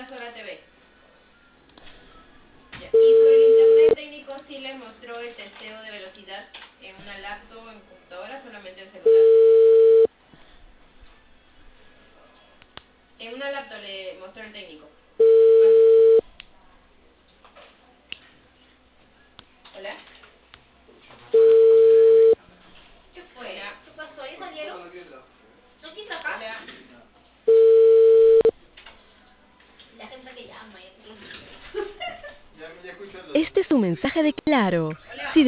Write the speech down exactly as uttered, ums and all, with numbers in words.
una sola T V. Ya. Y sobre el internet técnico sí le mostró el testeo de velocidad en una laptop, en computadora, solamente en celular. En una laptop le mostró el técnico. Hola. ¿Qué fue? Hola. ¿Qué pasó? ¿Ya salieron? ¿No quita acá? Hola. La gente que llama. Ya, ya escucho el... Este es un mensaje de Claro.